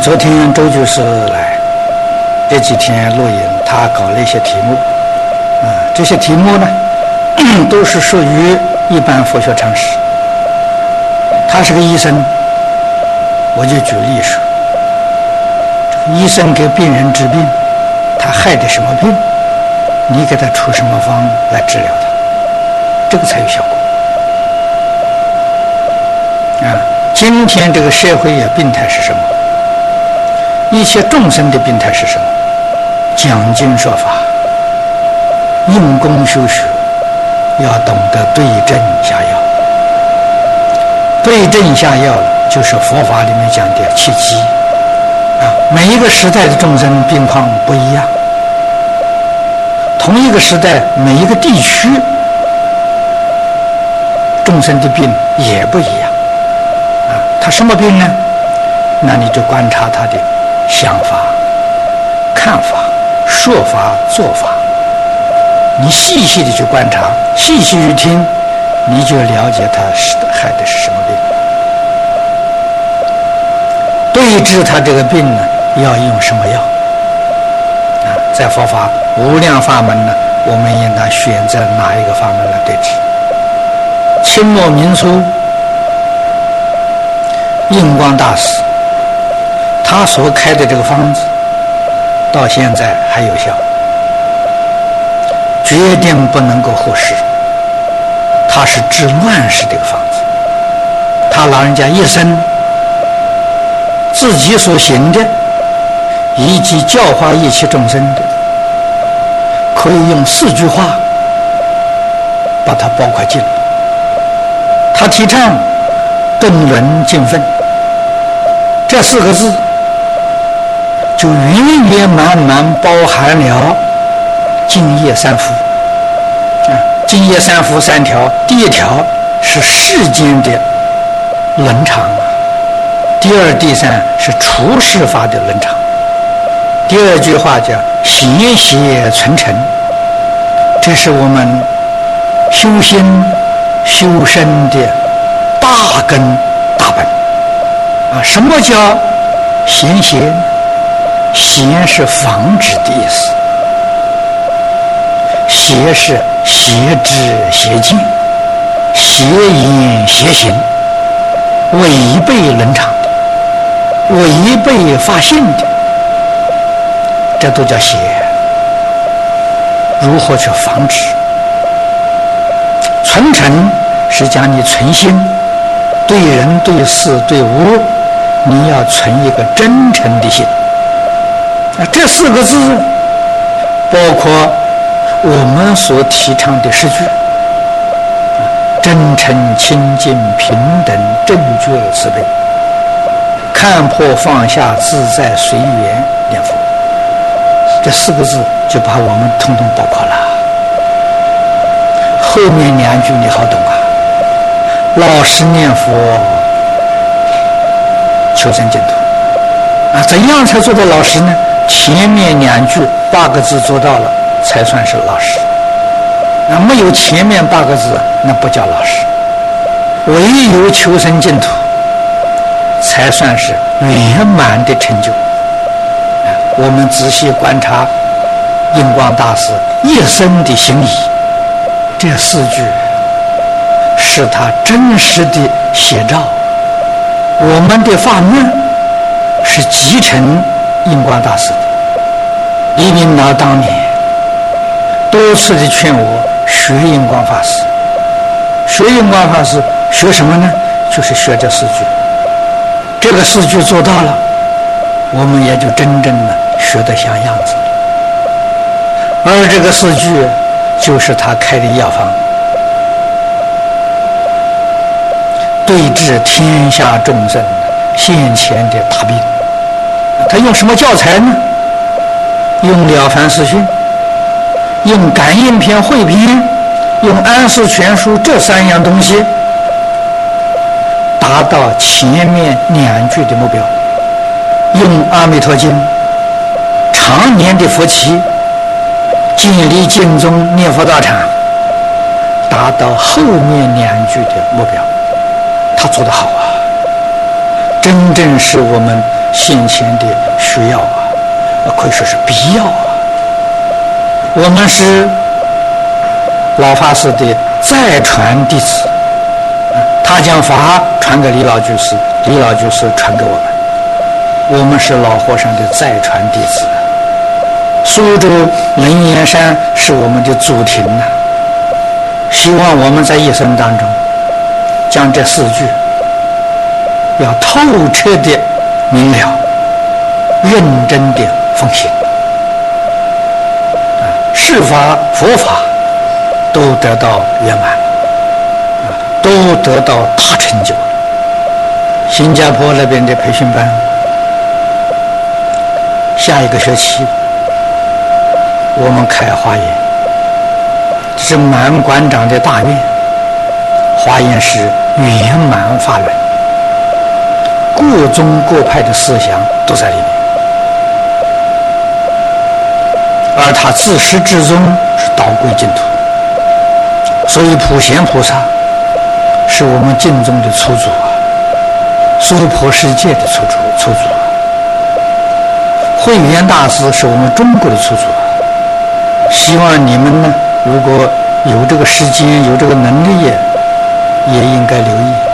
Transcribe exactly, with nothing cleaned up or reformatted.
昨天周居士来，这几天录影，他搞了一些题目，啊，这些题目呢，都是属于一般佛学常识。他是个医生，我就举例说，这个医生给病人治病，他害的什么病，你给他出什么方来治疗他，这个才有效果。啊，今天这个社会呀，病态是什么？一切众生的病态是什么？讲经说法，用功修学，要懂得对症下药。对症下药了，就是佛法里面讲的契机啊。每一个时代的众生病况不一样，同一个时代，每一个地区众生的病也不一样啊。他什么病呢？那你就观察他的想法、看法、说法、做法，你细细的去观察，细细去听，你就了解他是害的是什么病。对治他这个病呢，要用什么药？啊，在佛法无量法门呢，我们应当选择哪一个法门来对治？清末民初，印光大师他所开的这个方子，到现在还有效，决定不能够忽视。他是治乱世的一个方子，他老人家一生自己所行的，以及教化一切众生的，可以用四句话把它包括尽了。他提倡顿伦尽分，这四个字就圆圆满满包含了净业三福啊，净业三福三条，第一条是世间的伦常啊，第二、第三是处世法的伦常，第二句话叫邪邪存诚，这是我们修心修身的大根大本啊。什么叫贤邪？贤是防止的意思，邪是邪知邪见、邪言邪行，违背伦常的，违背法性的，这都叫邪。如何去防止？存诚是讲你存心，对人对事对物，你要存一个真诚的心。这四个字包括我们所提倡的十句：真诚、清净、平等、正觉、慈悲，看破放下、自在随缘念佛。这四个字就把我们统统包括了。后面两句你好懂啊，老实念佛，求生净土啊。怎样才做到老实呢？前面两句八个字做到了，才算是老实。那没有前面八个字，那不叫老实。唯有求生净土，才算是圆满的成就。我们仔细观察印光大师一生的行仪，这四句是他真实的写照。我们的法门是继承印光大师的。李炳南当年多次的劝我学印光法师，学印光法师学什么呢？就是学这四句。这个四句做到了，我们也就真正的学得像样子。而这个四句就是他开的药方，对治天下众生现前的大病。他用什么教材呢？用了凡四训，用感应篇汇编，用安世全书这三样东西，达到前面两句的目标。用阿弥陀经常年的佛期，建立经宗念佛道场，达到后面两句的目标。他做得好啊，真正是我们先前的需要啊，可以说是必要啊。我们是老法师的再传弟子，他将法传给李老居士，李老居士传给我们，我们是老和尚的再传弟子。苏州灵岩山是我们的祖庭呐、啊，希望我们在一生当中将这四句要透彻的明了，认真的奉行，啊，世法佛法都得到圆满，啊，都得到大成就。新加坡那边的培训班，下一个学期我们开华严，这是满馆长的大愿。华严是圆满法轮，各宗各派的思想都在里面，而他自始至终是导归净土。所以普贤菩萨是我们净宗的初祖啊，娑婆世界的初祖初祖啊。慧远大师是我们中国的初祖啊。希望你们呢，如果有这个时间有这个能力，也应该留意。